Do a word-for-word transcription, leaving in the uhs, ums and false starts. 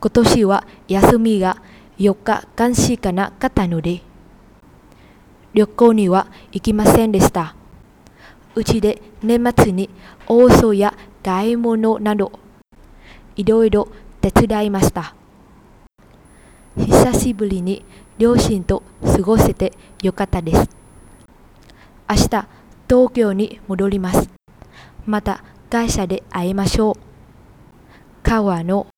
今年は休みがよっかかんしかなかったので、旅行には行きませんでした。うちで年末に大掃や買い物など、いろいろ手伝いました。久しぶりに両親と過ごせてよかったです。明日、東京に戻ります。また会社で会いましょう。川の